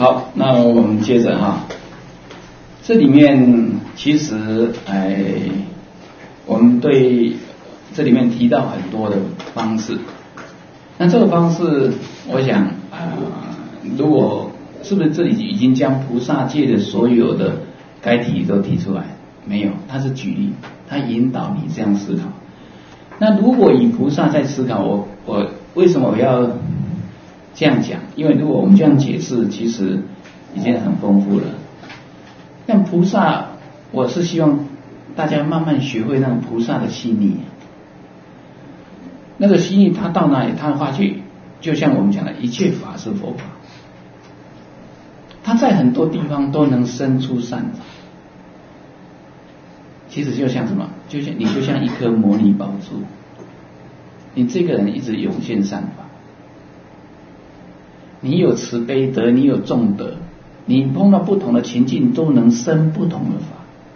好，那我们接着哈，这里面其实我们对这里面提到很多的方式。那这个方式，我想如果是不是这里已经将菩萨界的所有的该提都提出来？没有，它是举例，它引导你这样思考。那如果以菩萨在思考，我为什么我要这样讲？因为如果我们这样解释，其实已经很丰富了。但菩萨，我是希望大家慢慢学会那个菩萨的细腻。那个细腻，他到哪里，他发觉，就像我们讲的，一切法是佛法。他在很多地方都能生出善法。其实就像什么？就像一颗摩尼宝珠，你这个人一直涌现善法。你有慈悲德，你有重德，你碰到不同的情境都能生不同的法。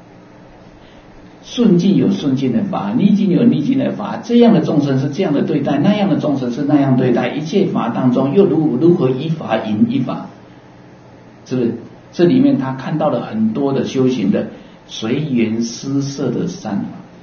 顺境有顺境的法，逆境有逆境的法，这样的众生是这样的对待，那样的众生是那样对待，一切法当中又如何依法引依法？是不是？这里面他看到了很多的修行的随缘施设的善法。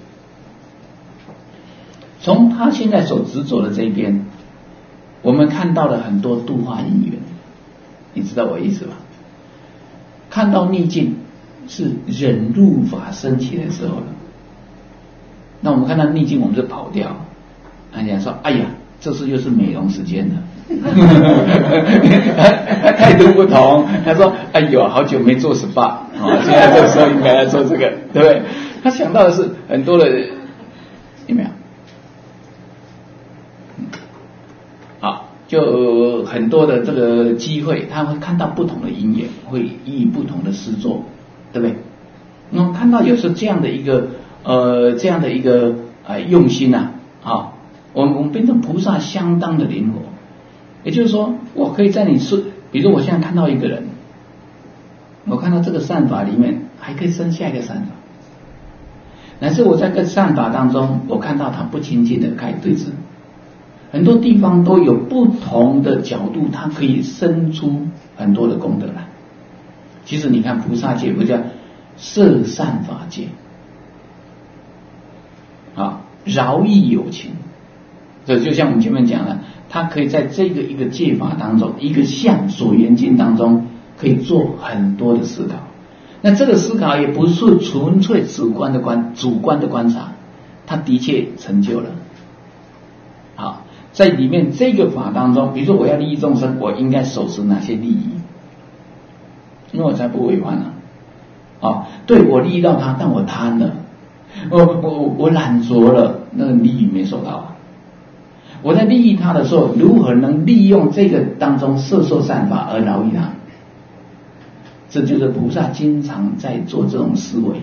从他现在所执着的这边，我们看到了很多度化因缘，你知道我意思吧？看到逆境是忍辱法升起的时候了，那我们看到逆境我们就跑掉，人家说哎呀，这次又是美容时间了。态度不同，他说哎呦好久没做 SPA， 现在这个时候应该来做这个，对不对？他想到的是很多的，有没有？好，就很多的这个机会，他会看到不同的因缘，会以不同的施作，对不对？那么看到有时候这样的一个用心我们变成菩萨相当的灵活。也就是说，我可以在比如我现在看到一个人，我看到这个善法里面还可以生下一个善法，乃至我在这个善法当中，我看到他不亲近的开始对治，很多地方都有不同的角度，它可以生出很多的功德来。其实你看菩萨界不叫摄善法界，饶益有情，这就像我们前面讲的。他可以在这个一个戒法当中，一个相所缘境当中，可以做很多的思考。那这个思考也不是纯粹主观的观察，他的确成就了。好，在里面这个法当中，比如说我要利益众生，我应该守持哪些利益？因为我才不违反对，我利益到他，但我贪了，我懒惰了，那个利益没收到我在利益他的时候，如何能利用这个当中摄受善法而饶益他？这就是菩萨经常在做这种思维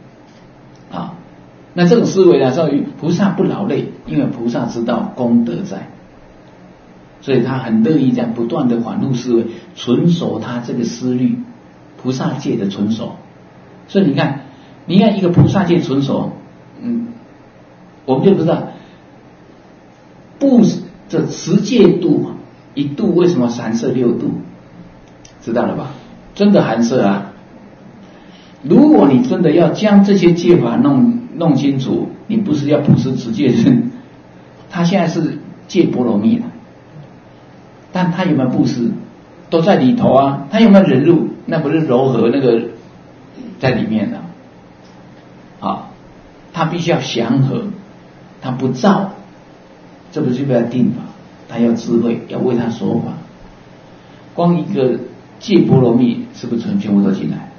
那这种思维呢，在于菩萨不劳累，因为菩萨知道功德在，所以他很乐意在不断的反复思维，纯熟他这个思虑，菩萨界的纯熟。所以你看一个菩萨界纯熟，我们就知道。这持戒度一度为什么三摄六度？知道了吧？真的含摄如果你真的要将这些戒法弄清楚，你不是要普施持戒人，他现在是戒波罗蜜了，但他有没有布施？都在里头他有没有忍辱？那不是柔和那个在里面的他必须要祥和，他不躁。这不是为了定法，他要智慧，要为他说法。光一个戒波罗蜜，是不是全部都进来？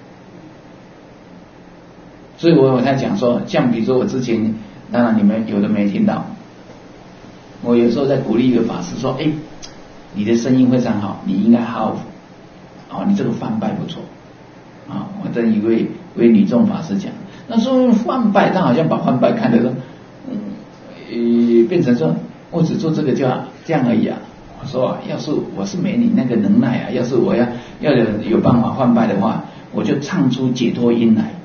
所以我才讲说，像比如说我之前，当然你们有的没听到，我有时候在鼓励一个法师说：“你的声音非常好，你应该好好，你这个梵拜不错我跟一位女众法师讲，那说梵拜，他好像把梵拜看得说，变成说。我只做这个就这样而已我说要是我是没你那个能耐要是我要有办法梵拜的话，我就唱出解脱音来，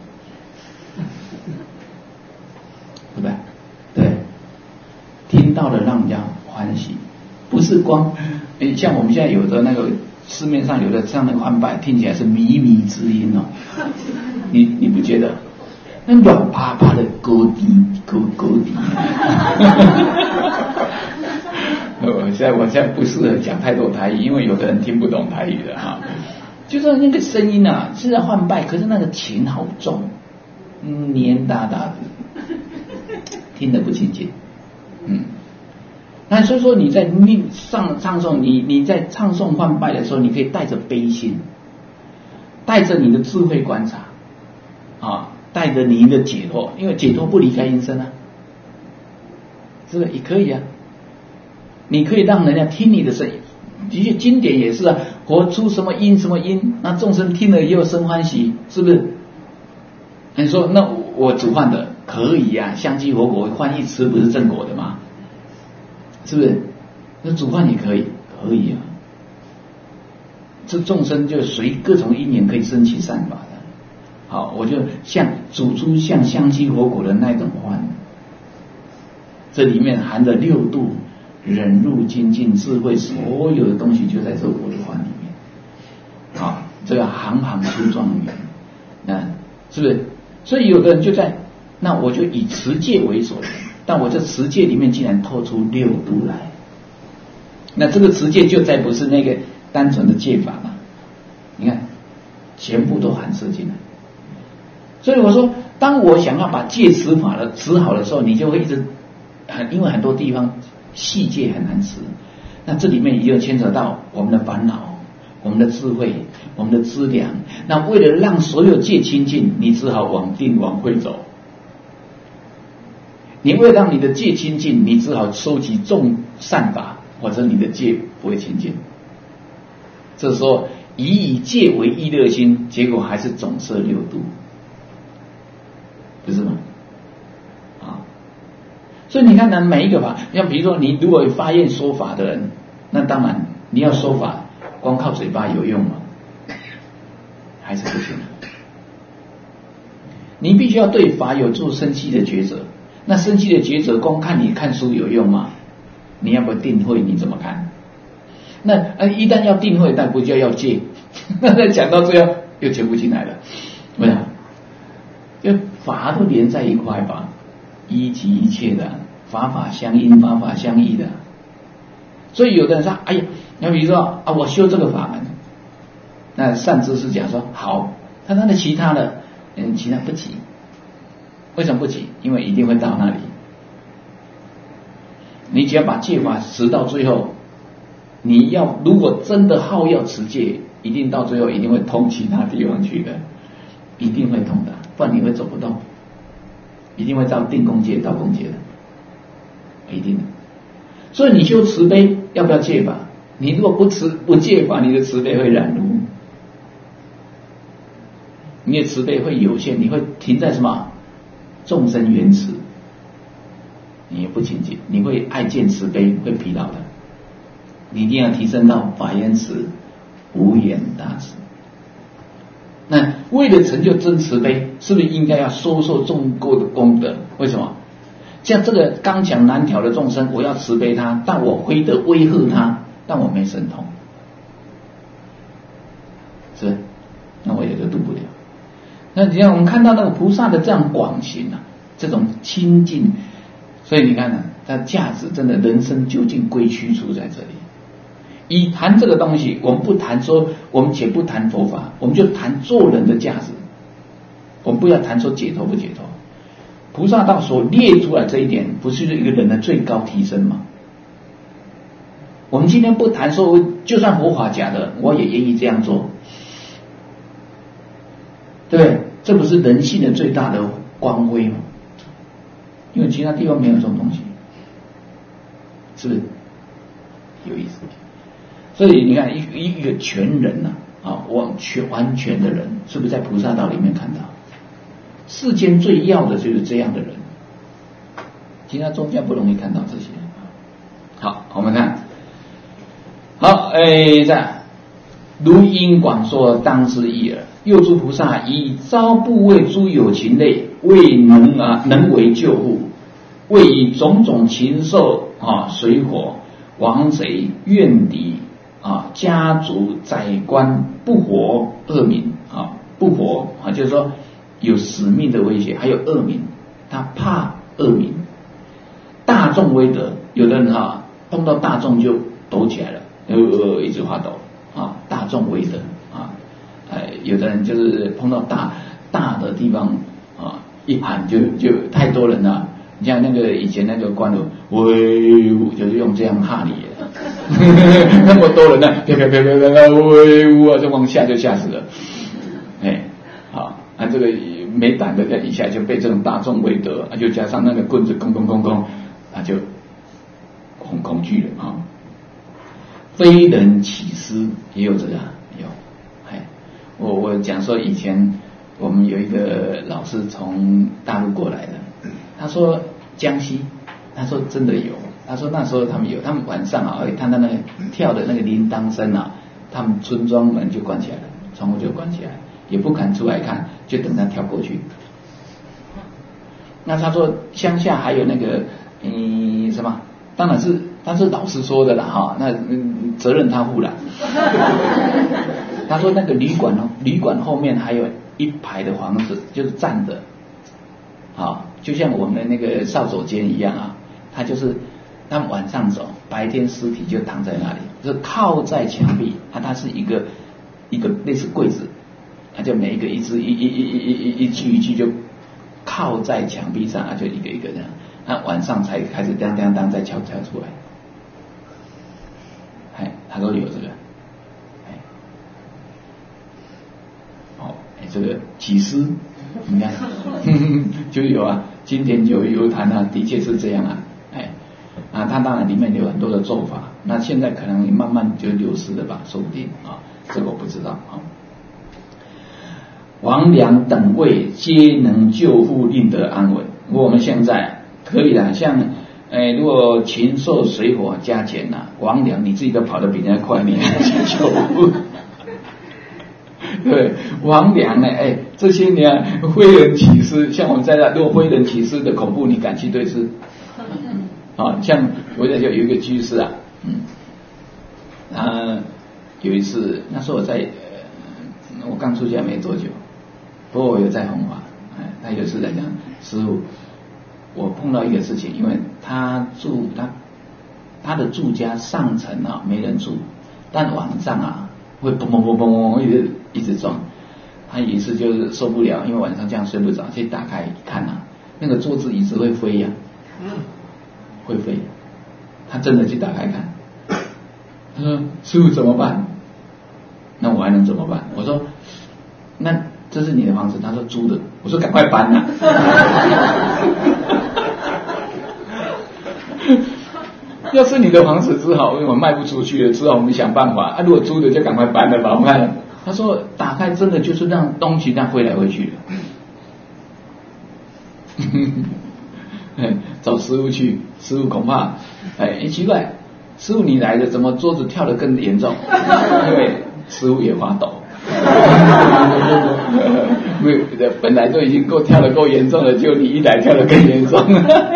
对不对？对，听到了让人家欢喜，不是光像我们现在有的那个市面上有的像那个换拜，听起来是靡靡之音哦，你不觉得？那软趴趴的勾底。我现在不适合讲太多台语，因为有的人听不懂台语的哈。就是那个声音啊，是在换拜，可是那个琴好重，黏哒哒的，听得不亲近。那所以说你在唱诵，你在唱诵换拜的时候，你可以带着悲心，带着你的智慧观察，带着你的解脱，因为解脱不离开音声啊，是不是也可以啊？你可以让人家听你的声音，的确经典也是啊，活出什么音什么音，那众生听了也有生欢喜，是不是？你说那我煮饭的可以啊，香鸡火锅换一吃不是正果的吗？是不是？那煮饭也可以啊。这众生就随各种因缘可以生起善法的。好，我就煮出像香鸡火锅的那种饭，这里面含着6度忍辱精进智慧，所有的东西就在这我的饭里面。这个行行出状元，是不是？所以有的人就在，那我就以持戒为首，但我这持戒里面竟然透出6度来，那这个持戒就再不是那个单纯的戒法了，你看全部都含摄进来。所以我说，当我想要把戒持法的持好的时候，你就会一直因为很多地方细戒很难持，那这里面也就牵扯到我们的烦恼、我们的智慧、我们的资粮。那为了让所有戒清净，你只好往定往慧走。你为了让你的戒清净，你只好收集众善法，或者你的戒不会清净。这时候以戒为意乐心，结果还是总摄6度，不是吗？所以你看呢，每一个法，像比如说你如果有发愿说法的人，那当然你要说法，光靠嘴巴有用吗？还是不行。你必须要对法有做深细的抉择。那深细的抉择，光看你看书有用吗？你要不要定慧？你怎么看？那一旦要定慧，但不就要戒？那再讲到最后又全部进来了，为什么？就法都连在一块吧。一即一切的，法法相应，法法相依的。所以有的人说，哎呀，你比如说我修这个法门，那善知识讲说好，他的其他的，其他不急。为什么不急？因为一定会到那里。你只要把戒法持到最后，你要如果真的好要持戒，一定到最后一定会通其他地方去的，一定会通的，不然你会走不动。一定会到定功戒、道功戒的，一定的。所以你修慈悲要不要戒法？你如果不戒法，你的慈悲会染污，你的慈悲会有限，你会停在什么众生缘慈，你也不清净，你会爱见慈悲，会疲劳的。你一定要提升到法言慈、无言大慈。那为了成就真慈悲，是不是应该要收受众过的功德？为什么？像这个刚强难调的众生，我要慈悲他，但我非得威吓他，但我没神通，是，那我也就度不了。那你看我们看到那个菩萨的这样广行啊，这种清净，所以你看呢，它价值真的人生究竟归去处在这里。以谈这个东西，我们不谈说，我们且不谈佛法，我们就谈做人的价值。我们不要谈说解脱不解脱，菩萨道所列出来这一点，不是一个人的最高提升吗？我们今天不谈说，就算佛法假的，我也愿意这样做，对不对？这不是人性的最大的光辉吗？因为其他地方没有这种东西，是不是有意思？所以你看一个全人完全的人，是不是在菩萨道里面看到？世间最要的就是这样的人，其他宗教不容易看到这些。好，我们看，好，在如因广说当知义耳。又诸菩萨以招部为诸有情类，未能为救护，为以种种禽兽水火、王贼、怨敌家族宰官不活恶民不活就是说有使命的威胁，还有恶民，他怕恶民。大众威德，有的人碰到大众就抖起来了，一直发抖大众威德有的人就是碰到大的地方一喊就太多人了。你像那个以前那个官员威武，就是用这样吓你那么多人呢，啪啪啪啪啪威武就往下就吓死了。这个没胆的在底下就被这种大众威德就加上那个棍子空，就恐惧了非人起师也有这个有。我讲说以前我们有一个老师从大陆过来的，他说江西，他说真的有，他说那时候他们晚上看到那个跳的那个铃铛声他们村庄门就关起来了，窗户就关起来，也不敢出来看，就等他跳过去。那他说乡下还有那个什么，当然是他是老师说的啦那责任他负了。他说那个旅馆后面还有一排的房子，就是站着就像我们的那个扫帚间一样他就是他们晚上走，白天尸体就躺在那里，就靠在墙壁它是一个类似柜子，就每一个一具一具就靠在墙壁上就一个一个这样，晚上才开始当当当再敲出来。他说有这个这个起司你看就有金田九游谈的确是这样它当然里面有很多的做法，那现在可能慢慢就流失了吧，说不定这个我不知道王良等位皆能救护，令得安稳。我们现在可以了，像如果禽兽水火加减王良你自己都跑得比人家快，你还去救护对，王良这些年非人起师，像我们在那，如果非人起师的恐怖，你敢去对峙像我在有一个居士他有一次，那时候我刚出家没多久，不过我有在弘法他有一次在讲，师父，我碰到一个事情，因为他的住家上层没人住，但晚上会嘣嘣嘣嘣一直撞。他有一次就是受不了，因为晚上这样睡不着，去打开一看那个桌子椅子会飞会飞。他真的去打开看，他说师父怎么办？那我还能怎么办？我说那这是你的房子，他说租的。我说赶快搬要是你的房子只好因为我卖不出去了，只好我们想办法如果租的就赶快搬了吧。我看他说打开真的就是让东西这样飞来飞去的找师父去，师父恐怕奇怪，师父你来了怎么桌子跳得更严重？因为师父也发抖本来都已经跳得够严重了，就你一来跳得更严重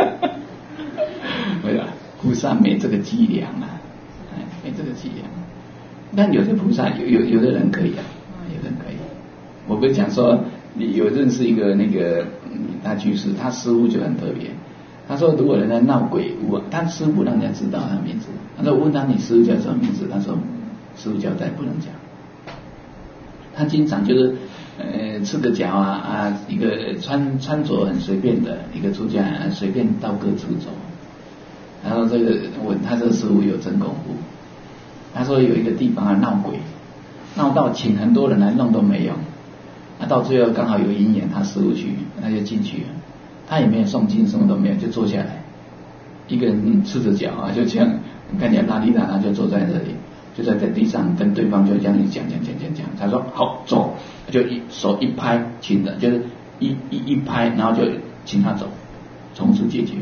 菩萨没这个伎俩没这个伎俩。但有的菩萨有的人可以有的人可以。我不是讲说你有认识一个那个大居士，他师父就很特别。他说如果人家闹鬼屋他师父让人家知道他的名字。他说问他你师父叫什么名字？他说师父交代不能讲。他经常就是赤个脚一个穿着很随便的一个出家人，随便到各处走。然后他这个师父有真功夫。他说有一个地方闹鬼，闹到请很多人来弄都没用，到最后刚好有因缘，他师父去，他就进去了。他也没有诵经，什么都没有，就坐下来，一个人赤着脚就这样看起来邋里邋遢，就坐在这里，就在地上跟对方就这样讲。他说好走，就手一拍，请的就是一拍，然后就请他走，从此解决。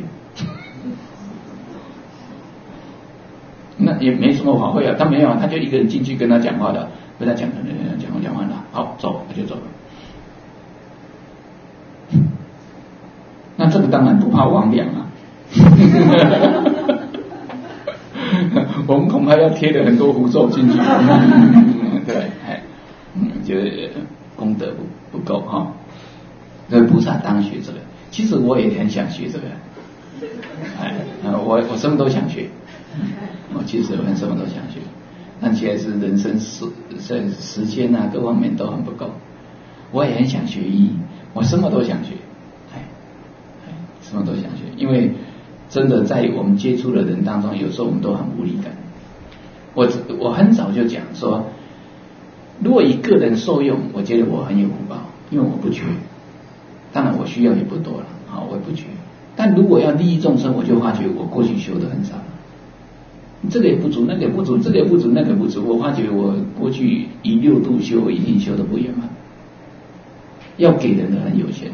那也没什么法会他没有他就一个人进去跟他讲话的，跟他讲完了，好走，他就走了。那这个当然不怕王良我们恐怕要贴了很多符咒进去，对，就是功德不够哈。所以菩萨当学这个，其实我也很想学这个，我什么都想学，我其实我什么都想学，但现在是人生时间啊各方面都很不够。我也很想学医，我什么都想学，什么都想学，因为真的在我们接触的人当中，有时候我们都很无力感。我很早就讲说，如果一个人受用，我觉得我很有福报，因为我不缺，当然我需要也不多了，我也不缺。但如果要利益众生，我就发觉我过去修的很少，这个也不足，那个也不足，这个也不足，那个也不足。我发觉我过去以6度修，一定修的不圆满，要给人的很有限。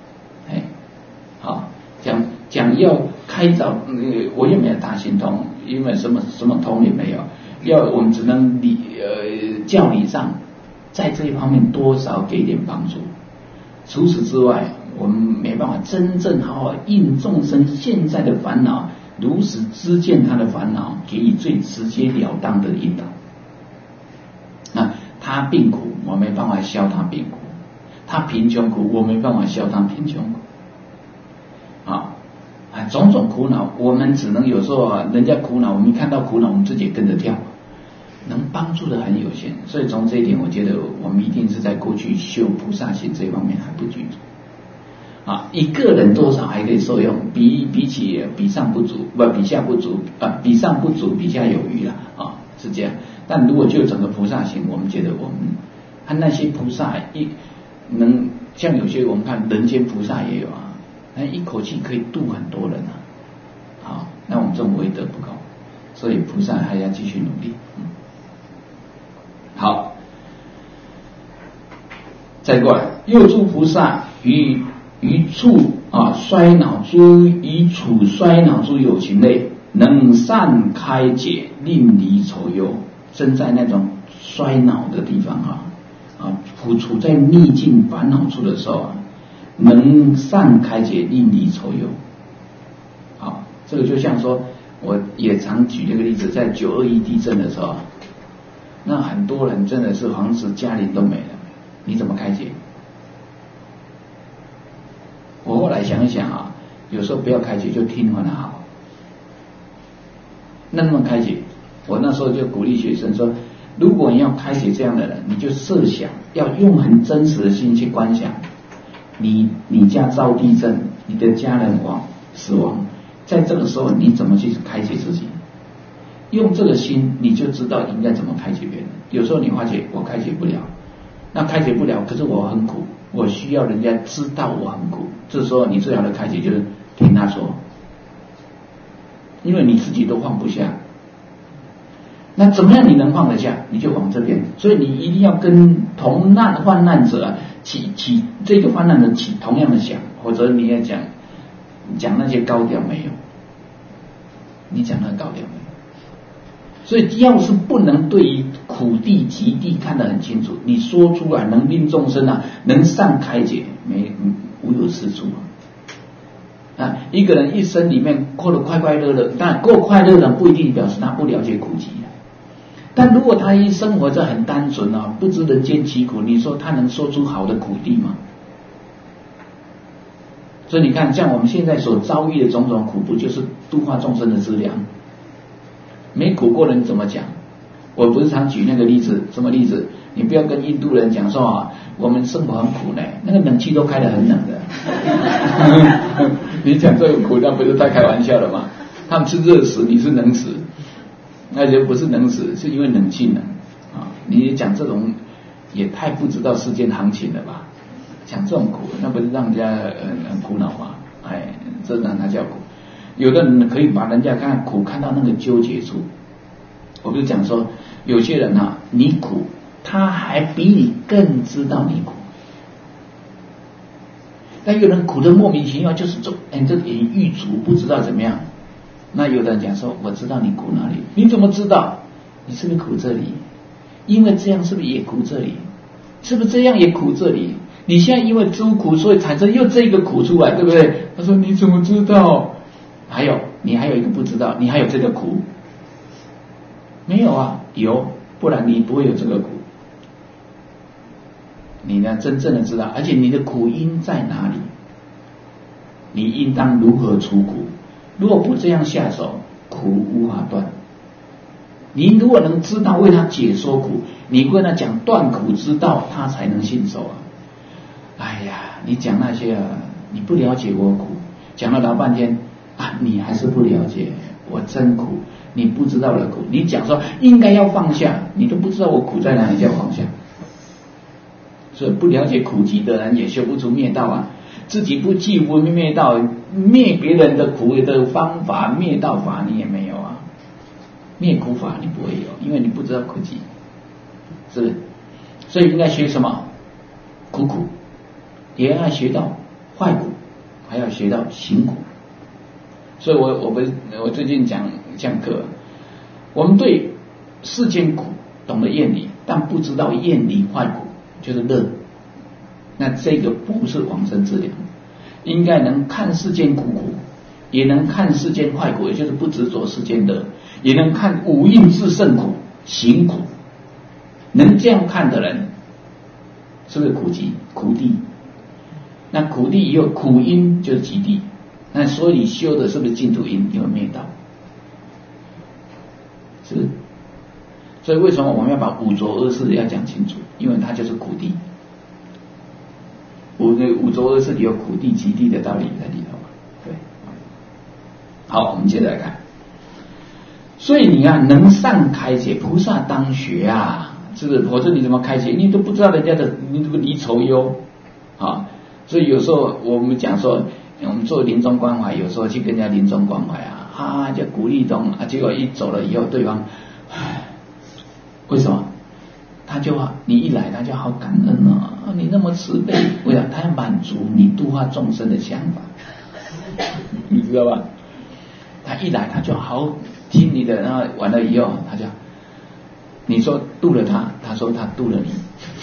好，讲要开导，我也没有大心通，因为什么通也没有。我们只能教理上，在这一方面多少给点帮助。除此之外，我们没办法真正好好应众生现在的烦恼，如实知见他的烦恼，给予最直截了当的引导。那他病苦，我没办法消他病苦；他贫穷苦，我没办法消他贫穷苦。种种苦恼，我们只能有时候人家苦恼，我们看到苦恼，我们自己也跟着跳，能帮助的很有限。所以从这一点，我觉得我们一定是在过去修菩萨行这方面还不具足。一个人多少还可以受用，比起比上不足，比下不足，比上不足，比下有余了是这样。但如果就整个菩萨行，我们觉得我们和那些菩萨能像有些我们看人间菩萨也有一口气可以度很多人好，那我们这种威德不够，所以菩萨还要继续努力。好，再过来，又诸菩萨于处衰恼诸有情类，能善开解，令离愁忧。正在那种衰恼的地方处在逆境烦恼处的时候能善开解，令离愁忧。好，这个就像说，我也常举这个例子，在921地震的时候，那很多人真的是房子家里都没了，你怎么开解？我后来想一想有时候不要开解，就听完了好。那么开解，我那时候就鼓励学生说，如果你要开解这样的人，你就设想，要用很真实的心去观想。你家遭地震，你的家人死亡，在这个时候你怎么去开解自己？用这个心，你就知道应该怎么开解别人。有时候你发觉我开解不了，那开解不了，可是我很苦，我需要人家知道我很苦。这时候你最好的开解就是听他说，因为你自己都放不下。那怎么样你能放得下？你就往这边。所以你一定要跟同患难者起这个患难的起同样的想，或者你要讲那些高调没有，你讲那个高调没有。所以要是不能对于苦地极地看得很清楚，你说出来能令众生能善开解，无有是处一个人一生里面过得快快乐乐，但过快乐的不一定表示他不了解苦集但如果他一生活着很单纯不知人间疾苦，你说他能说出好的苦地吗？所以你看，像我们现在所遭遇的种种苦，不就是度化众生的资粮？没苦过人怎么讲？我不是常举那个例子，什么例子？你不要跟印度人讲说我们生活很苦呢，那个冷气都开得很冷的。你讲这个苦，那不是在开玩笑了吗？他们吃热食，你是冷死，那就不是冷死，是因为冷气冷你讲这种也太不知道世间行情了吧？讲这种苦，那不是让人家很苦恼吗？这让他叫苦。有的人可以把人家看苦看到那个纠结处。我不是讲说，有些人你苦，他还比你更知道你苦。但有人苦得莫名其妙，就是这点欲足，不知道怎么样。那有的人讲说，我知道你苦哪里，你怎么知道？你是不是苦这里？因为这样是不是也苦这里？是不是这样也苦这里？你现在因为诸苦，所以产生又这个苦出来，对不对？他说你怎么知道？你还有一个不知道，你还有这个苦。 没有啊，有，不然你不会有这个苦。你呢，真正的知道，而且你的苦因在哪里，你应当如何除苦。如果不这样下手，苦无法断。你如果能知道为他解说苦，你跟他讲断苦之道，他才能信受啊。哎呀，你讲那些啊，你不了解我苦，讲了老半天啊，你还是不了解我真苦，你不知道我的苦。你讲说应该要放下，你都不知道我苦在哪里叫放下。所以不了解苦集的人也修不出灭道啊，自己不记不灭道，灭别人的苦的方法，灭道法你也没有啊，灭苦法你不会有，因为你不知道苦集，是不是？所以应该学什么？苦，也要学到坏苦，还要学到行苦。所以我最近讲课，我们对世间苦懂得厌离，但不知道厌离坏苦就是乐。那这个不是往生之良，应该能看世间苦，也能看世间坏苦，也就是不执着世间乐，也能看五蕴自胜苦、行苦。能这样看的人，是不是苦集、苦地？那苦地也有苦因，就是极地。那所以修的是不是净土因？有灭道，是不是？所以为什么我们要把五浊恶世要讲清楚？因为它就是苦地。五浊恶世里有苦地、极地的道理在里头。对，好，我们接着来看。所以你看，能善开解，菩萨当学啊，是不是？否则你怎么开解？你都不知道人家的，你怎么离愁忧啊？所以有时候我们讲说，我们做临终关怀，有时候去跟人家临终关怀啊，就鼓励动啊，结果一走了以后，对方，为什么？他就你一来，他就好感恩啊，你那么慈悲，为了他要满足你度化众生的想法，你知道吧？他一来，他就好听你的，然后完了以后，他就你说度了他，他说他度了你，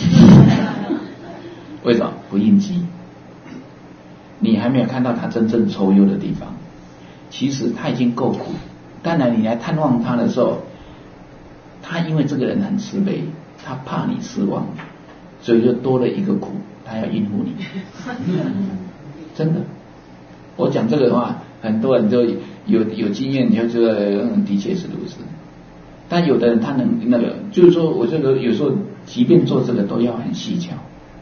为什么？不应激。你还没有看到他真正愁忧的地方，其实他已经够苦。当然，你来探望他的时候，他因为这个人很慈悲，他怕你失望，所以就多了一个苦，他要应付你。真的，我讲这个的话，很多人就有经验，你就觉得的确是如此。但有的人他能那个，就是说我这个有时候即便做这个都要很细巧。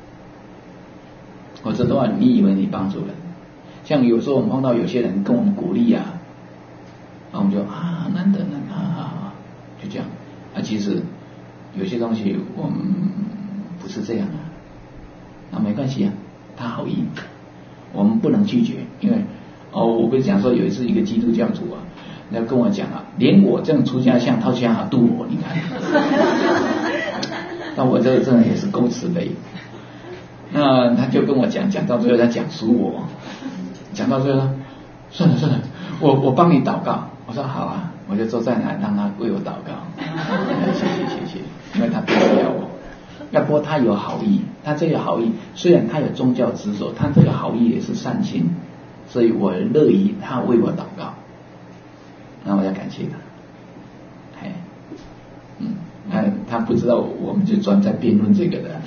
否则的话，你以为你帮助人？像有时候我们碰到有些人跟我们鼓励啊，然后我们就难得就这样啊。其实有些东西我们不是这样啊，那没关系啊，他好意，我们不能拒绝。因为我不是讲说有一次一个基督教徒啊，那跟我讲啊，连我这样出家相他想要度我，你看，那我这个真的也是够慈悲。那他就跟我讲到最后他讲述我，讲到最后算了，我帮你祷告。我说好啊，我就坐在那让他为我祷告。谢谢，因为他不要我。要不过他有好意，他这个好意虽然他有宗教执着，他这个好意也是善心，所以我乐意他为我祷告，那我要感谢他。他不知道我们就专在辩论这个的。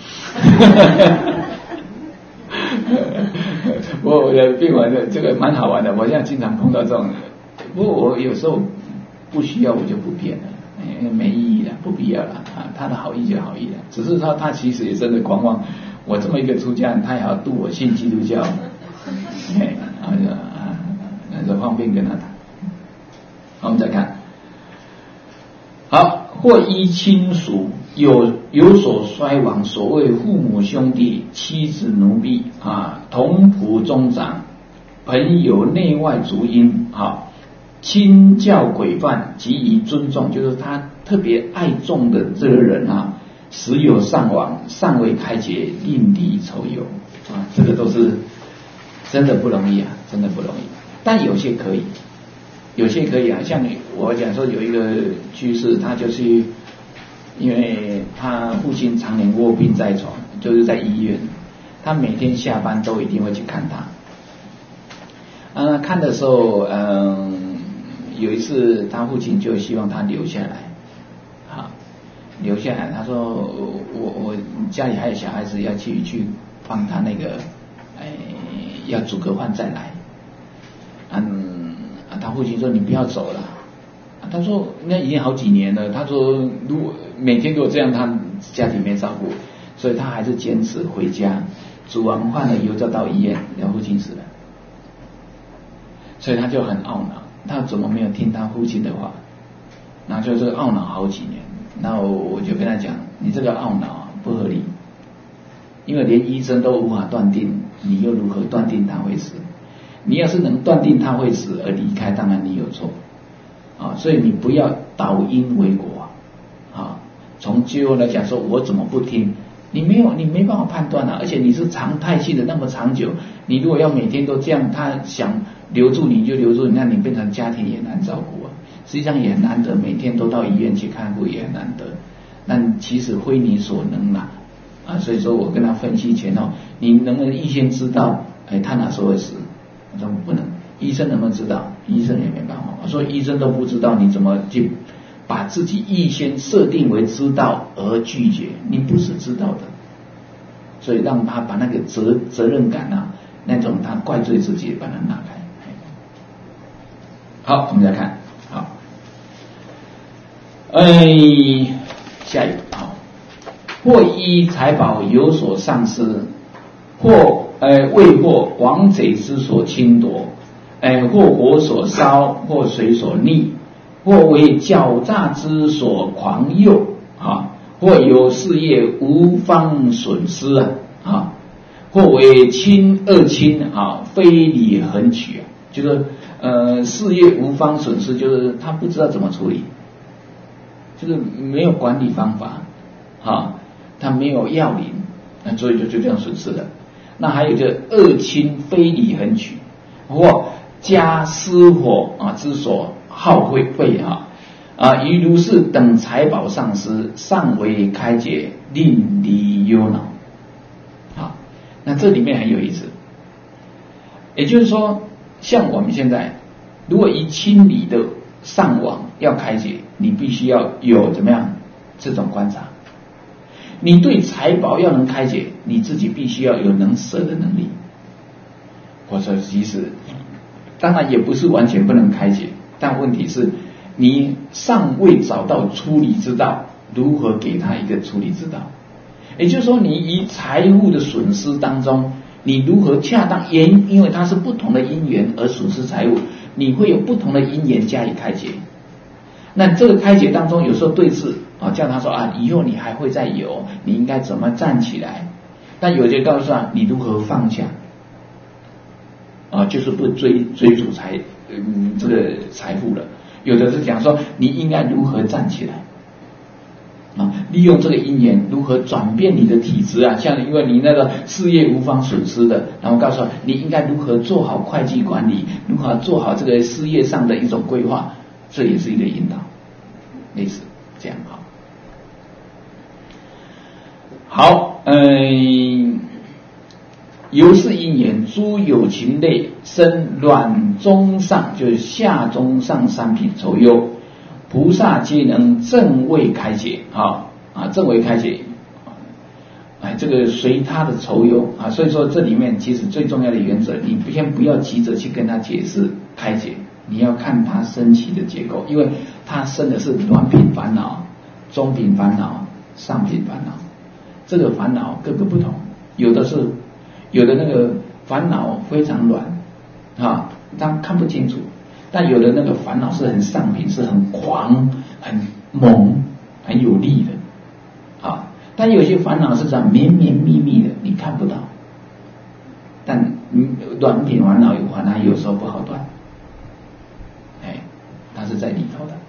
不过我的辩论的这个蛮好玩的，我现在经常碰到这种。不过我有时候不需要我就不辩了，因为没意义了，不必要了啊。他的好意就好意了，只是说他其实也真的狂妄。我这么一个出家人，他也要度我信基督教，那就方便跟他谈。好，我们再看。好，或依亲属有所衰亡，所谓父母兄弟、妻子奴婢同仆中长、朋友内外族因亲教规范给予尊重，就是他特别爱重的这个人时有丧亡，尚未开解，另离愁忧这个都是真的不容易啊，真的不容易。但有些可以。像我讲说有一个居士，他就是因为他父亲常年卧病在床，就是在医院，他每天下班都一定会去看他。看的时候，有一次他父亲就希望他留下来， 好，留下来。他说我家里还有小孩子要去帮他那个，要煮个饭再来。他父亲说你不要走了。他说那已经好几年了。他说如果每天都这样，他家里没照顾，所以他还是坚持回家。煮完饭了以后再到医院，他父亲死了。所以他就很懊恼，他怎么没有听他父亲的话？那就这个懊恼好几年。那我就跟他讲，你这个懊恼不合理，因为连医生都无法断定，你又如何断定他会死？你要是能断定他会死而离开，当然你有错啊。所以你不要倒因为果啊。从最后来讲说，我怎么不听？你没办法判断啊，而且你是常态性的那么长久，你如果要每天都这样，他想留住你就留住你，那你变成家庭也难照顾啊。实际上也很难得，每天都到医院去看护也很难得。但其实非你所能啦，所以说我跟他分析前后，你能不能预先知道，他哪时候会死？我说不能。医生能不能知道？医生也没办法。我说医生都不知道，你怎么去把自己预先设定为知道而拒绝？你不是知道的，所以让他把那个责任感啊，那种他怪罪自己，把它拿开。好，我们再看，好，下一个，好，或依财宝有所丧失，或未获王贼之所侵夺，或火所烧，或水所溺，或为狡诈之所狂诱啊，或有事业无方损失啊，或为恶亲啊，非礼横取啊，就是事业无方损失，就是他不知道怎么处理，就是没有管理方法啊，他没有要领，那所以就这样损失了。那还有就恶亲非礼横取，或家失火啊之所耗费于如是等财宝丧失，尚为开解，令离忧恼。好，那这里面很有意思，也就是说，像我们现在，如果以清理的上网要开解，你必须要有怎么样这种观察。你对财宝要能开解，你自己必须要有能舍的能力。或者其实当然也不是完全不能开解，但问题是你尚未找到处理之道，如何给他一个处理之道？也就是说，你以财物的损失当中，你如何恰当因为它是不同的因缘而损失财物，你会有不同的因缘加以开解。那这个开解当中，有时候对峙叫他说以后你还会再有，你应该怎么站起来？但有些告诉他你如何放下就是不追逐这个财富了。有的是讲说你应该如何站起来利用这个因缘如何转变你的体质像因为你那个事业无方损失的，然后告诉你应该如何做好会计管理，如何做好这个事业上的一种规划，这也是一个引导，类似这样好，由是因缘，诸有情类生软中上，就是下中上三品愁忧，菩萨皆能正位开解正位开解这个随他的愁忧所以说这里面其实最重要的原则，你先不要急着去跟他解释开解，你要看他生起的结构，因为他生的是软品烦恼、中品烦恼、上品烦恼，这个烦恼各个不同，有的那个烦恼非常软他看不清楚，但有的那个烦恼是很上品，是很狂、很猛、很有力的但有些烦恼是这样绵绵密密的，你看不到。但软品烦恼有时候不好断，它是在里头的。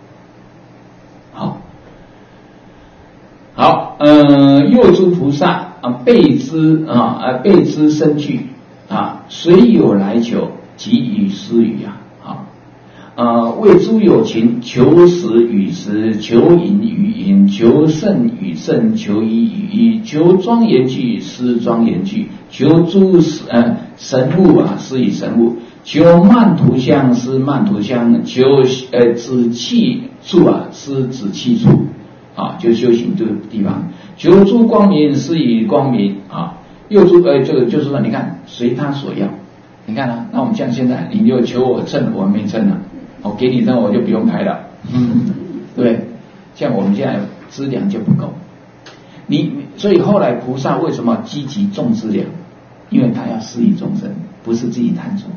好，右诸菩萨备知身具虽有来求，即与施予为诸有情求实与实，求淫与淫，求胜与胜，求衣与衣，求庄严具施庄严具，求诸神物施以神物，求曼荼香施曼荼香，求紫气处施紫气处啊，就是修行的地方。求诸光明，施以光明啊。又诸这个就是说，你看随他所要。你看啊，那我们像现在，你就求我秤，我没秤了，我给你秤我就不用开了，对，像我们现在资粮就不够。所以后来菩萨为什么积极种资粮？因为他要施以众生，不是自己贪着，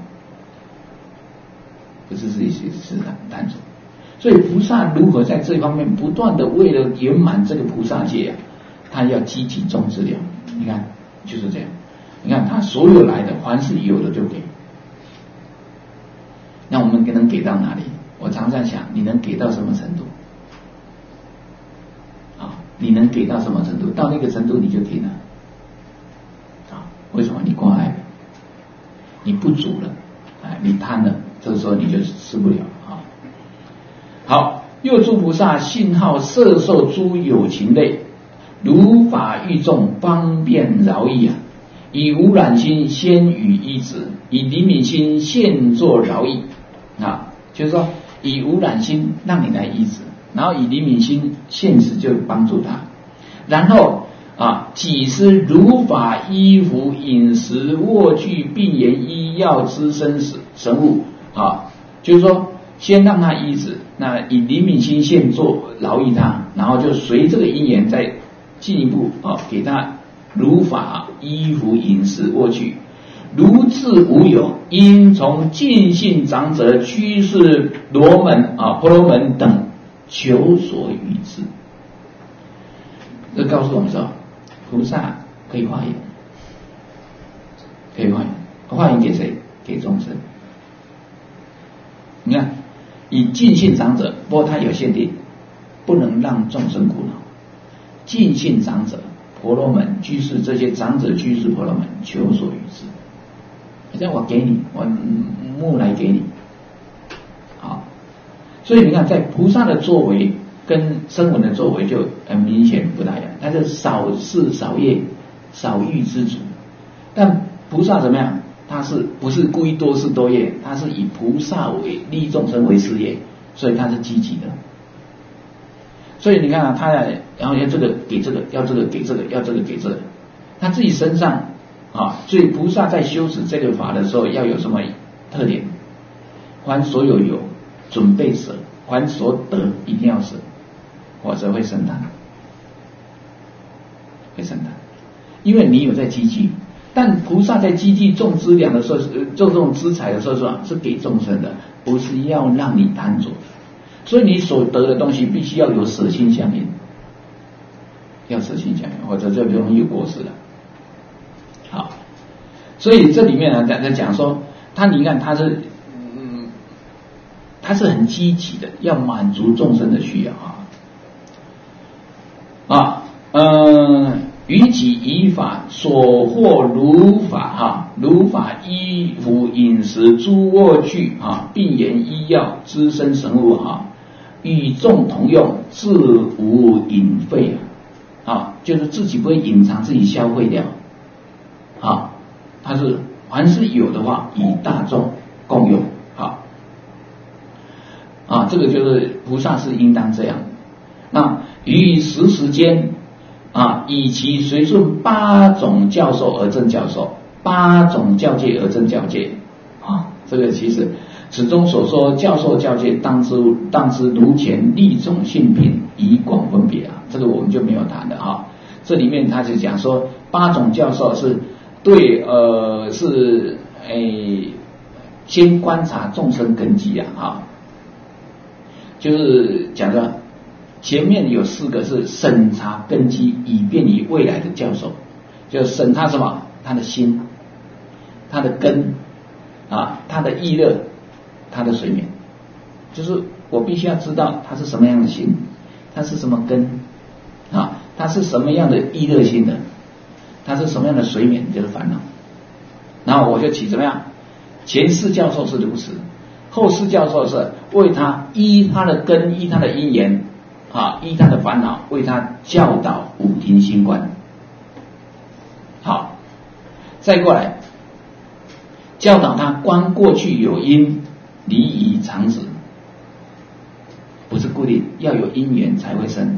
不是自己是贪着。所以菩萨如何在这方面不断的为了圆满这个菩萨戒啊，他要积极种资粮。你看就是这样，你看他所有来的，凡是有的就给。那我们能给到哪里？我常常想，你能给到什么程度？啊，你能给到什么程度？到那个程度你就停了。啊，为什么？你挂碍了，你不足了，哎，你贪了，这个时候你就吃不了啊。好，又诸菩萨信号摄受诸有情类，如法欲众，方便饶益啊。以无染心先予依止，以灵敏心现作饶益啊，就是说以无染心让你来依止，然后以灵敏心现时就帮助他，然后啊，几施如法衣服饮食卧具病言医药之身神物啊，就是说先让他依止，那以灵敏心现作饶益他，然后就随这个因缘再进一步啊给他如法衣服饮食卧具，如自无有，应从尽信长者居士罗门啊婆罗门等求所欲之。这告诉我们说，菩萨可以化缘，可以化缘，化缘给谁？给众生。你看，以尽信长者，不过他有限定，不能让众生苦恼。尽信长者、婆罗门、居士这些长者、居士、婆罗门求所欲之。像我给你，我木来给你，好，所以你看，在菩萨的作为跟声闻的作为就很明显不大一样，他是少事少业少欲知足，但菩萨怎么样？他是不是故意多事多业？他是以菩萨为利众生为事业，所以他是积极的。所以你看啊，他然后要这个给这个，要这个给这个，要这个给这个，他自己身上啊，所以菩萨在修持这个法的时候要有什么特点？凡所有有，准备舍；凡所得，一定要舍，否则会生贪，会生贪。因为你有在积聚，但菩萨在积聚种资粮的时候，种这种资财的时候是给众生的，不是要让你贪着。所以你所得的东西必须要有舍心相应，要舍心相应，否则就容易过失了。好，所以这里面呢在讲说，你看他是很积极的，要满足众生的需要于己以法所获如法如法衣服饮食诸卧具病言医药资身神物与众同用，自无隐废就是自己不会隐藏，自己消费掉它是凡是有的话，与大众共用这个就是菩萨是应当这样。那于时间以其随顺8种教授而正教授，8种教戒而正教戒这个其实此中所说教授教戒，当知如前历种性品以广分别这个我们就没有谈的这里面他就讲说8种教授是对是先观察众生根基就是讲的前面有4个是审查根基，以便于未来的教授，就审查什么？他的心，他的根他的意乐，他的水面，就是我必须要知道他是什么样的心，他是什么根他是什么样的意乐心的，他是什么样的水面，就是烦恼。然后我就起怎么样？前4教授是如此，后4教授是为他依他的根，依他的因缘依他的烦恼，为他教导五停心观。好，再过来教导他观过去有因，离疑常止，不是固定，要有因缘才会生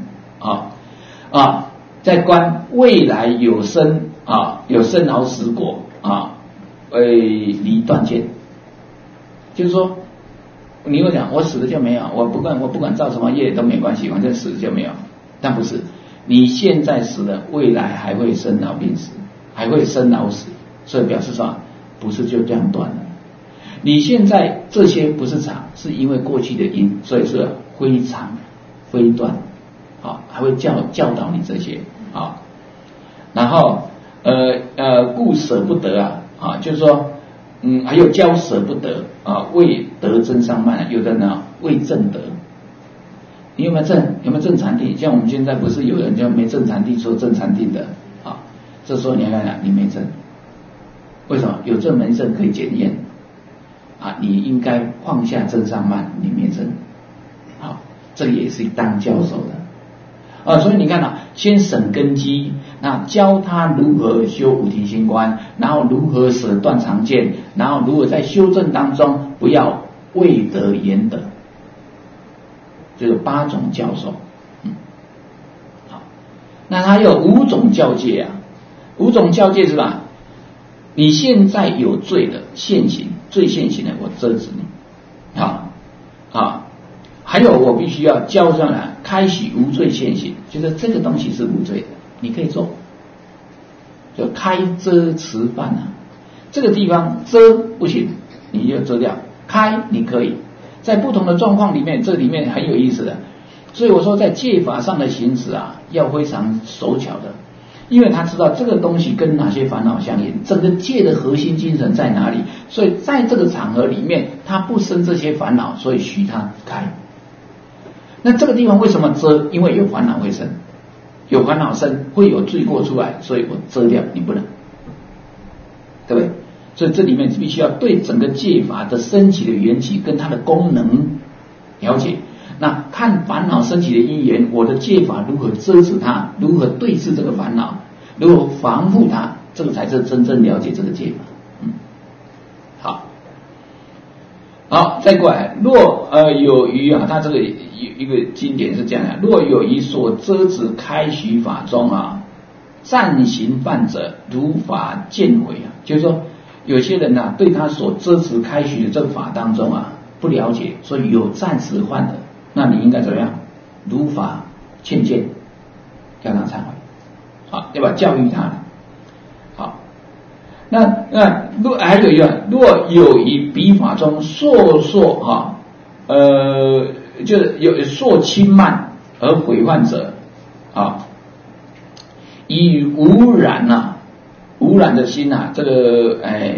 在观未来有生有生老死果离断见，就是说你会讲我死了就没有，我不管造什么业都没关系，反正死了就没有。但不是，你现在死了，未来还会生老病死，还会生老死，所以表示说不是就这样断了。你现在这些不是常，是因为过去的因，所以是非常非断，还会教导你这些然后故舍不得就是说还有教舍不得未得真上慢，有的呢未正得。你有没有正禅定？像我们现在不是有人就没正禅定说正禅定的这时候你要看你没正，为什么？有正没正可以检验你应该放下正上慢，你没正这个也是当教授的所以你看先审根基，那教他如何修五停心观，然后如何舍断常见，然后如何在修正当中不要未得言得，这个8种教授好，那还有5种教戒5种教戒是吧？你现在有罪的现行，最现行的我遮止你还有我必须要教上来开启无罪现行，就是这个东西是无罪的，你可以做，就开遮持犯这个地方遮不行，你就遮掉，开你可以，在不同的状况里面，这里面很有意思的。所以我说在戒法上的行使要非常手巧的，因为他知道这个东西跟哪些烦恼相应，整个戒的核心精神在哪里，所以在这个场合里面他不生这些烦恼，所以许他开。那这个地方为什么遮？因为有烦恼会生，有烦恼生会有罪过出来，所以我遮掉，你不能，对不对？所以这里面必须要对整个戒法的升起的缘起跟它的功能了解，那看烦恼升起的因缘，我的戒法如何遮止它，如何对治这个烦恼，如何防护它，这个才是真正了解这个戒法。好，再过来，若有余他这个一个经典是这样的，若有余所遮止开许法中暂行犯者，如法见毁就是说有些人对他所遮持开许的这个法当中不了解，所以有暂时犯的，那你应该怎么样？如法劝谏，叫他忏悔要不要教育他？好，那还有一个，若有于彼法中烁就是有烁轻慢而毁犯者以无染的心这个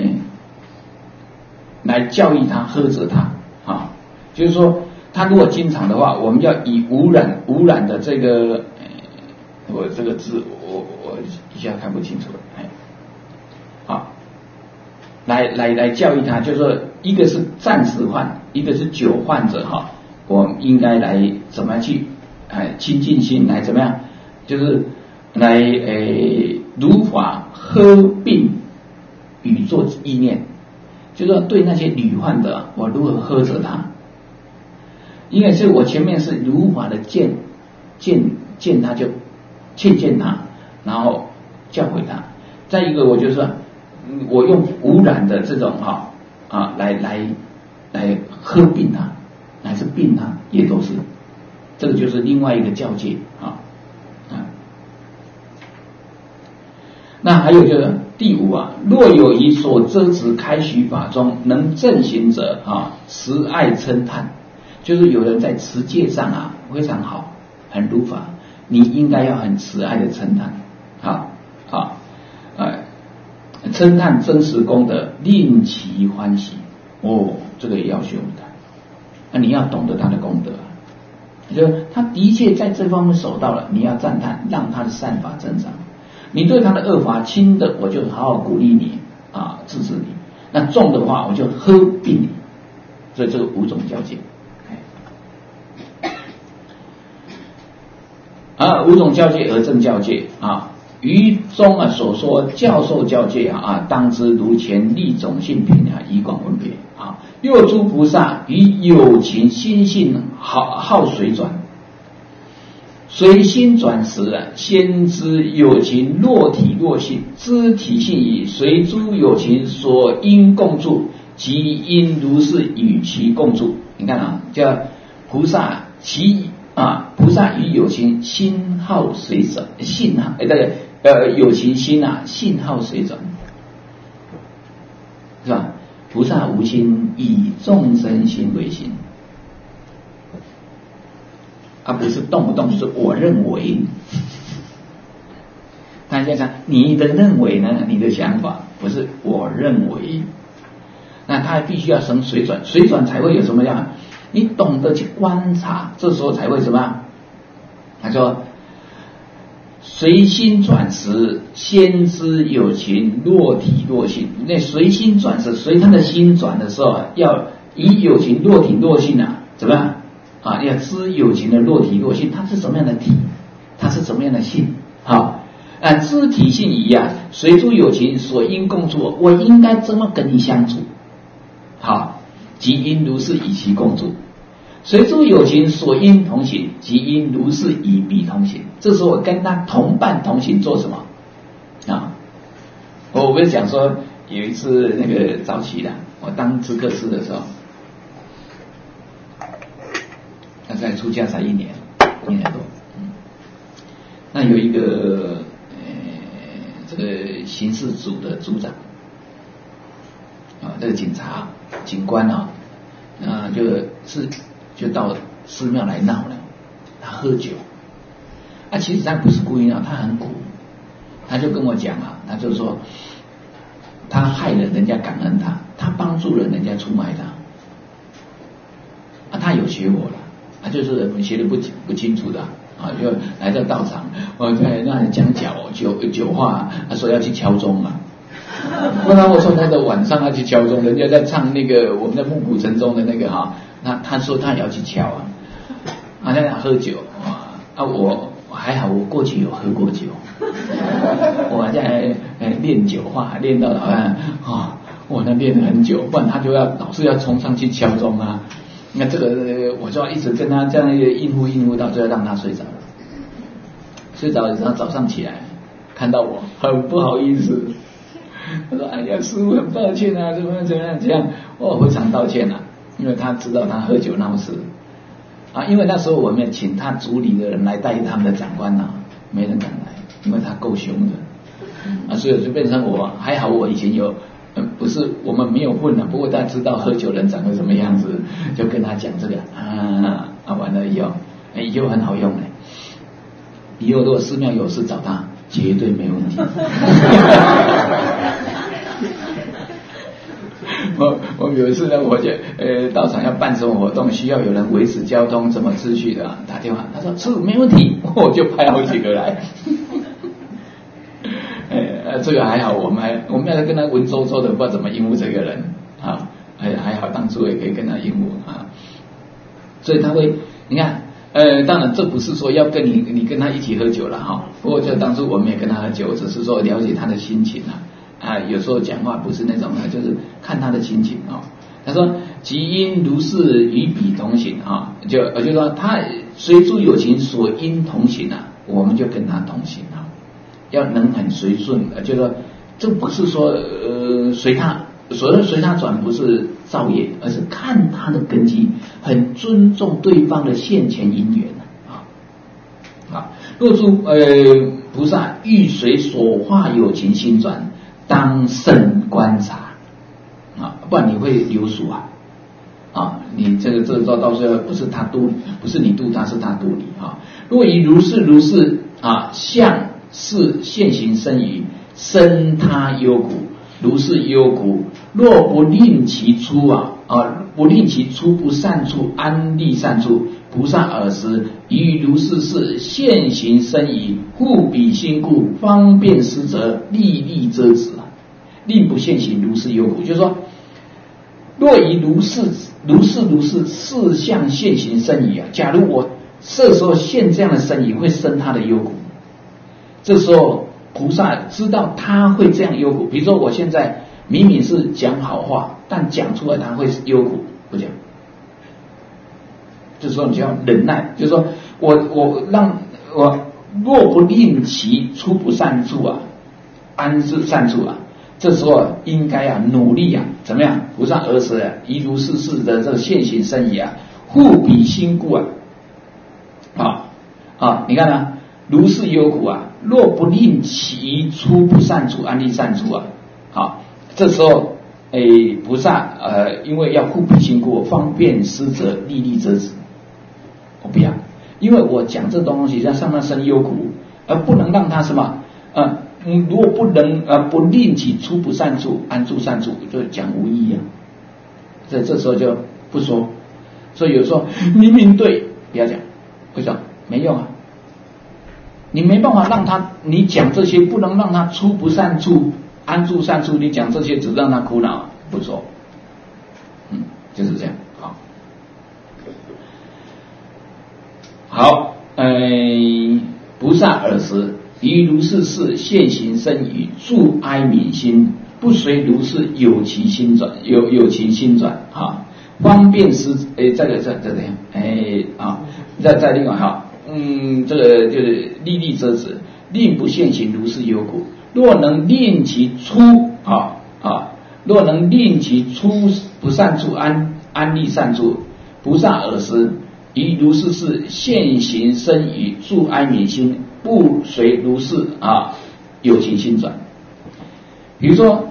来教育他，呵责他就是说他如果经常的话，我们要以无染的这个我这个字我一下看不清楚了来教育他，就是说一个是暂时患，一个是久患者我们应该来怎么样去清净心，来怎么样，就是来如法呵并与作意念，就是说对那些屡患的我如何呵责他，因为是我前面是如法的见他，就劝谏他，然后教诲他，再一个我就是说我用无染的这种来呵并他，还是并他，也都是，这个就是另外一个教戒那还有就是第5若有于所遮止开许法中能正行者慈爱称叹，就是有人在持戒上非常好，很如法，你应该要很慈爱的称叹称叹真实功德，令其欢喜这个也要修的，你要懂得他的功德就是他的确在这方面守到了，你要赞叹，让他的善法增长。你对他的恶法轻的，我就好好鼓励你制止你，那重的话我就呵并你，所以这个5种教戒5种教戒而正教戒于中所说教授教戒当知如前立种性品以广分别若诸菩萨于有情心性好水转， 随心转时啊，先知有情若体若性，知体性矣。随诸有情所因共住，即因如是与其共住。你看啊，叫菩萨菩萨与有情心好随转，性好有情心啊，性好随转，是吧？菩萨无心，以众生心为心。不是动不动就是我认为，大家看你的认为呢，你的想法不是我认为，那它必须要生水转，水转才会有什么样？你懂得去观察，这时候才会什么样？他说随心转时，先知有情若体若性。那随心转时，随他的心转的时候，要以有情若体若性啊，怎么样？要知有情的若体若性，它是什么样的体，它是什么样的性？知体性一样，随诸有情所因共住，我应该怎么跟你相处？即因如是与其共住。随诸有情所因同行，即因如是与彼同行。这时候我跟他同伴同行做什么？我不是讲说有一次那个早期的，我当知客师的时候。在出家才1年多，那有一个这个刑事组的组长这个警官就到寺庙来闹了，他喝酒其实他不是故意闹，他很苦，他就跟我讲他就说他害了人家感恩他帮助了人家出卖他他有学我了。就是学的不清楚的就来到道场，在那里讲酒话，说要去敲钟问他，我说他的晚上要去敲钟，人家在唱那个我们的暮鼓晨钟的那个他说他也要去敲在那喝酒我还好，我过去有喝过酒，我在练酒话，练到好像我那练了很久，不然他就老是要冲上去敲钟那这个我就要一直跟他这样应付到最后让他睡着了，然后早上起来看到我很不好意思，他说师父很抱歉怎样我非常道歉因为他知道他喝酒闹事因为那时候我们请他组里的人来带他们的长官没人敢来，因为他够凶的所以就变成我还好，我以前有不是我们没有混不过大家知道喝酒人长得什么样子，就跟他讲这个完了以后很好用以后如果寺庙有事找他绝对没问题我有一次呢，我就道场要办什么活动，需要有人维持交通什么秩序的打电话，他说师父没问题，我就派好几个来这个还好，我们要跟他文绉绉的，不知道怎么应付这个人还好当初也可以跟他应付所以他会你看当然这不是说要跟你跟他一起喝酒了不过就当初我们也跟他喝酒，只是说了解他的心情有时候讲话不是那种就是看他的心情他说即因如是与彼同行就说他随诸有情所因同行我们就跟他同行要能很随顺就是说这不是说随他，所谓随他转不是造业，而是看他的根基，很尊重对方的现前因缘若诸菩萨欲随所化有情心转，当慎观察不然你会流俗你这个到时候不是他度，不是你度他，是他度你若以如是相是现行生于生他忧苦，如是忧苦，若不令其出不令其出不善处，安立善处，菩萨尔时于如是事现行生于，故彼心故，方便施则历历遮止令不现行如是忧苦。就是说若以如是事相现行生于假如我这时候现这样的生于，会生他的忧苦，这时候菩萨知道他会这样忧苦，比如说我现在明明是讲好话，但讲出来他会忧苦，不讲，这时候你就要忍耐，就是说我让我若不令其出不善处啊，安置善处啊，这时候应该啊努力啊，怎么样？菩萨儿时啊，以如是事的这个现行身语啊，护彼心故你看啊，如是忧苦啊，若不令其出不善处，安立善处啊，这时候菩萨因为要护彼心故，方便施者，利利遮止。我不要，因为我讲这东西要让他生忧苦，而不能让他什么如果不能不令其出不善处，安住善处，就讲无益啊。这时候就不说。所以有时候明明对，不要讲，为什么？没用啊。你没办法让他，你讲这些不能让他出不善处，安住善处，你讲这些只让他苦恼，不说。就是这样。好，菩萨尔时，于如是事现行身语，住哀悯心，不随如是有其心转，有其心转方便施再另外这个就是利利遮止，令不现行如是忧苦。若能令其出若能令其出不善处，安立善处，菩萨尔时，于如是事现行身语，住哀悯心，不随如是有其心转。比如说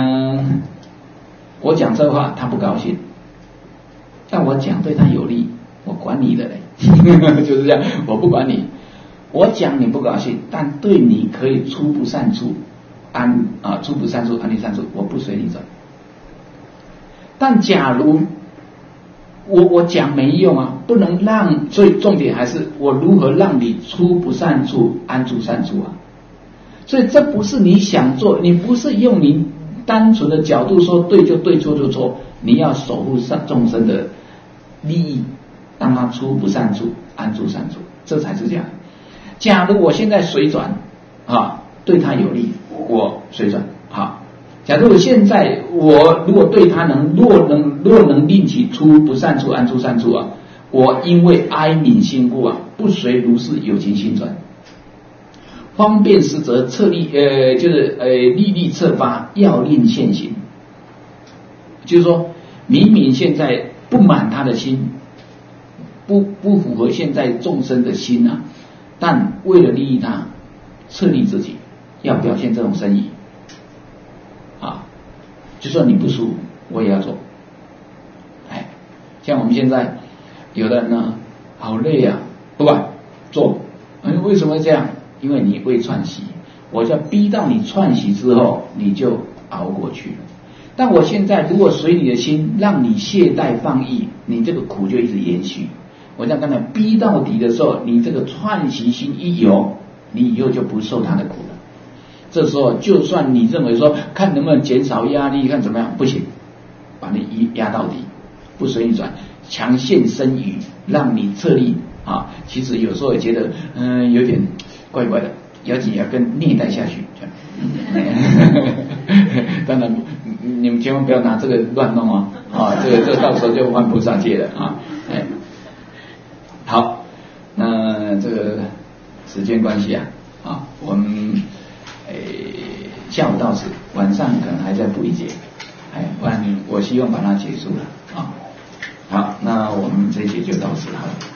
我讲这话他不高兴，但我讲对他有利，我管你的嘞就是这样，我不管你，我讲你不高兴，但对你可以出不善处，出不善处，安立善处，我不随你转。但假如我讲没用啊，不能让，所以重点还是我如何让你出不善处，安住善处啊。所以这不是你想做，你不是用你单纯的角度说对就对，错就错，你要守护众生的利益，让他出不善处，安住善处，这才是这样。假如我现在随转对他有利，我随转假如现在我如果对他若能令其出不善处，安住善处我因为哀悯心故不随如是有情心转，方便施则策力就是利利策发，要令现行。就是说明明现在不满他的心，不符合现在众生的心但为了利益他，策力自己要表现这种身意就算你不舒服，我也要做。像我们现在有的人呢，好累不管做，为什么这样？因为你未串习，我就逼到你串习之后，你就熬过去了。但我现在如果随你的心，让你懈怠放逸，你这个苦就一直延续。我像刚才逼到底的时候，你这个串习心一有，你以后就不受他的苦了。这时候就算你认为说看能不能减少压力，看怎么样，不行，把你压到底，不随你转，强现身语，让你策力其实有时候也觉得有点怪怪的，咬紧牙根虐待下去这样当然你们千万不要拿这个乱弄这到时候就换菩萨戒了好，那这个时间关系我们下午到此，晚上可能还在补一节不然我希望把它结束了好，那我们这一节就到此好了。